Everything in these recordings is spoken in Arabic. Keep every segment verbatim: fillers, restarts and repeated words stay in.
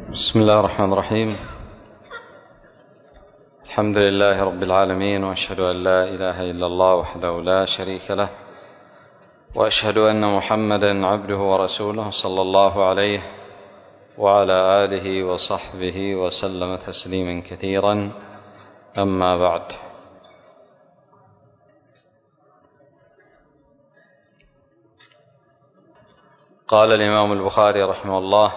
بسم الله الرحمن الرحيم. الحمد لله رب العالمين، وأشهد أن لا إله إلا الله وحده لا شريك له، وأشهد أن محمدا عبده ورسوله صلى الله عليه وعلى آله وصحبه وسلم تسليما كثيرا. أما بعد، قال الإمام البخاري رحمه الله: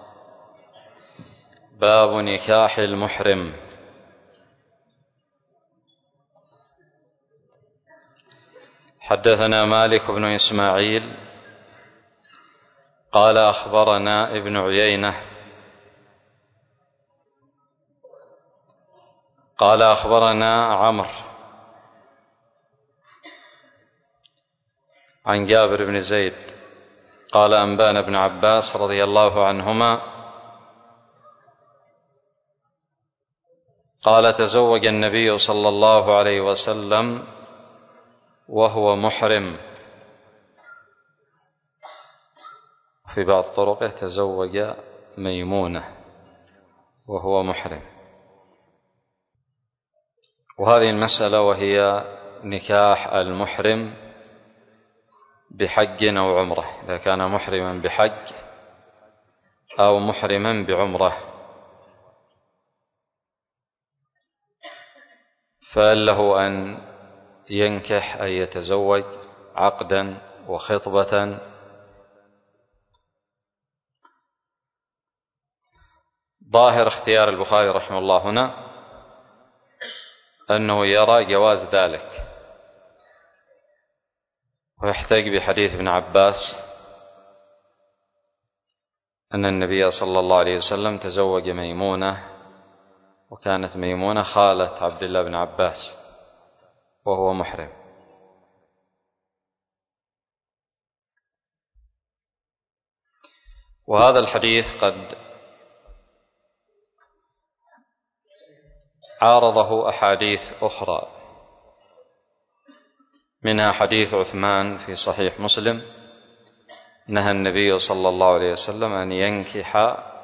باب نكاح المحرم. حدثنا مالك بن إسماعيل قال أخبرنا ابن عيينة قال أخبرنا عمرو عن جابر بن زيد قال أنبانا ابن عباس رضي الله عنهما قال: تزوج النبي صلى الله عليه وسلم وهو محرم. في بعض طرقه: تزوج ميمونة وهو محرم. وهذه المسألة وهي نكاح المحرم بحج أو عمرة، إذا كان محرما بحج أو محرما بعمرة، فهل له أن ينكح أي يتزوج عقدا وخطبة؟ ظاهر اختيار البخاري رحمه الله هنا أنه يرى جواز ذلك، ويحتج بحديث ابن عباس أن النبي صلى الله عليه وسلم تزوج ميمونة، وكانت ميمونة خالة عبد الله بن عباس وهو محرم. وهذا الحديث قد عارضه أحاديث أخرى، منها حديث عثمان في صحيح مسلم: نهى النبي صلى الله عليه وسلم أن ينكح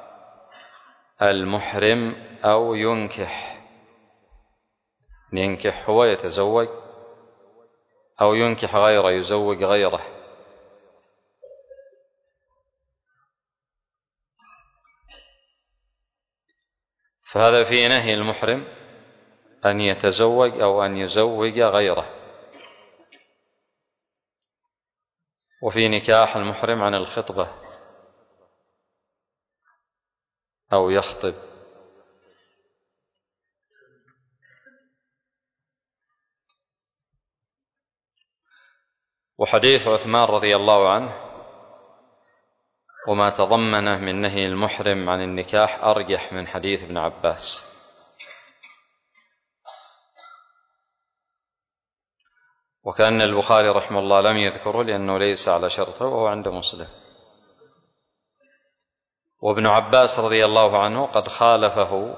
المحرم أو ينكح أن ينكح هو يتزوج، أو ينكح غيره يزوج غيره. فهذا في نهي المحرم أن يتزوج أو أن يزوج غيره، وفي نكاح المحرم عن الخطبة أو يخطب. وحديث عثمان رضي الله عنه وما تضمنه من نهي المحرم عن النكاح أرجح من حديث ابن عباس. وكأن البخاري رحمه الله لم يذكره لأنه ليس على شرطه وهو عند مسلم. وابن عباس رضي الله عنه قد خالفه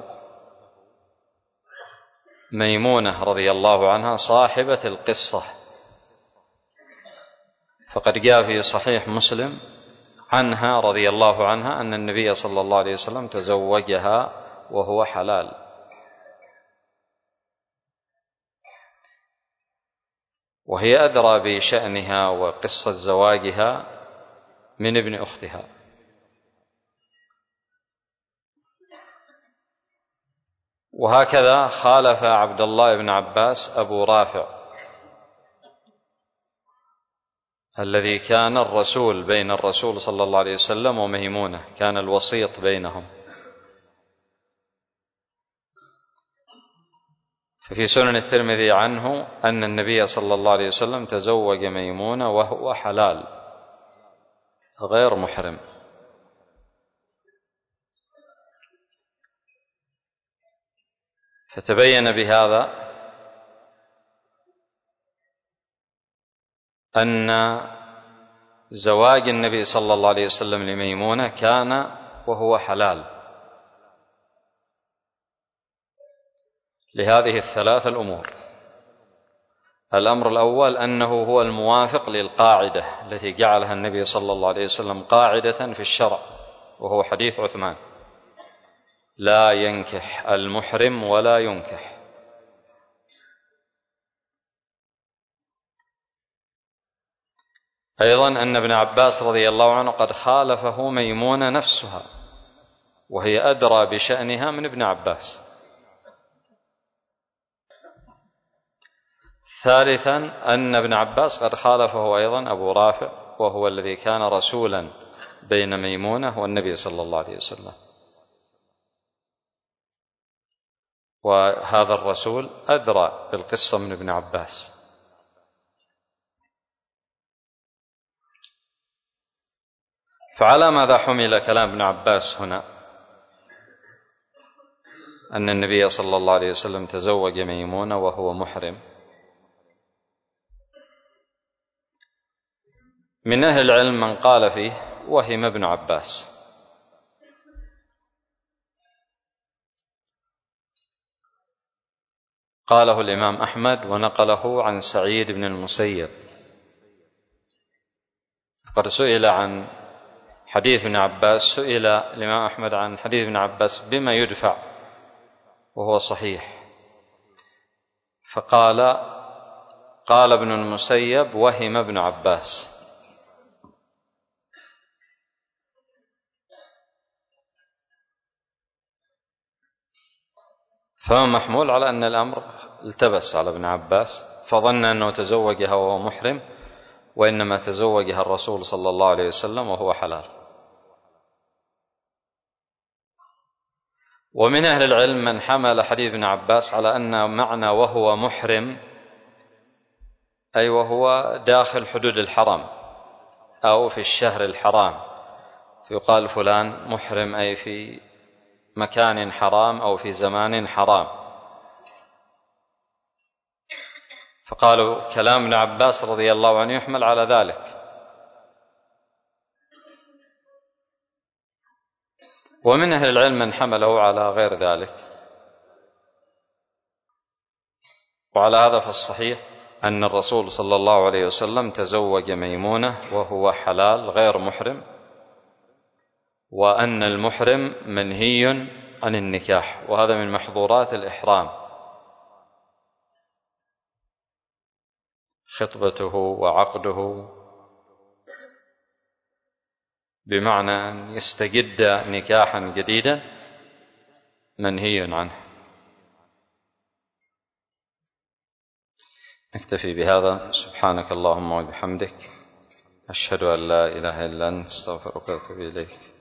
ميمونة رضي الله عنها صاحبة القصة، فقد جاء في صحيح مسلم عنها رضي الله عنها أن النبي صلى الله عليه وسلم تزوجها وهو حلال. وهي أدرى بشأنها وقصة زواجها من ابن أختها. وهكذا خالف عبد الله بن عباس أبو رافع الذي كان الرسول بين الرسول صلى الله عليه وسلم وميمونة، كان الوسيط بينهم. ففي سنن الترمذي عنه أن النبي صلى الله عليه وسلم تزوج ميمونة وهو حلال غير محرم. فتبين بهذا أن زواج النبي صلى الله عليه وسلم لميمونة كان وهو حلال لهذه الثلاث الأمور. الأمر الأول أنه هو الموافق للقاعدة التي جعلها النبي صلى الله عليه وسلم قاعدة في الشرع، وهو حديث عثمان: لا ينكح المحرم ولا ينكح. أيضا أن ابن عباس رضي الله عنه قد خالفه ميمونة نفسها، وهي أدرى بشأنها من ابن عباس. ثالثا أن ابن عباس قد خالفه أيضا أبو رافع، وهو الذي كان رسولا بين ميمونة والنبي صلى الله عليه وسلم، وهذا الرسول أدرى بالقصة من ابن عباس. فعلى ماذا حمل كلام ابن عباس هنا؟ أن النبي صلى الله عليه وسلم تزوج ميمونة وهو محرم. من أهل العلم من قال فيه وهم ابن عباس، قاله الإمام أحمد ونقله عن سعيد بن المسيب. قد سئل عن حديث ابن عباس، سئل الإمام أحمد عن حديث ابن عباس بما يدفع وهو صحيح، فقال قال ابن المسيب وهم ابن عباس. فهو محمول على أن الأمر التبس على ابن عباس، فظن أنه تزوجها وهو محرم، وإنما تزوجها الرسول صلى الله عليه وسلم وهو حلال. ومن أهل العلم من حمل حديث ابن عباس على أن معنى وهو محرم أي وهو داخل حدود الحرم أو في الشهر الحرام، فيقال فلان محرم أي في مكان حرام أو في زمان حرام. فقالوا كلام ابن عباس رضي الله عنه يحمل على ذلك. ومن أهل العلم من حمله على غير ذلك. وعلى هذا فالصحيح أن الرسول صلى الله عليه وسلم تزوج ميمونة وهو حلال غير محرم، وأن المحرم منهي عن النكاح، وهذا من محظورات الإحرام، خطبته وعقده، بمعنى أن يستجد نكاحا جديدا منهي عنه. نكتفي بهذا. سبحانك اللهم وبحمدك، أشهد أن لا إله إلا أنت، استغفرك وأتوب إليك.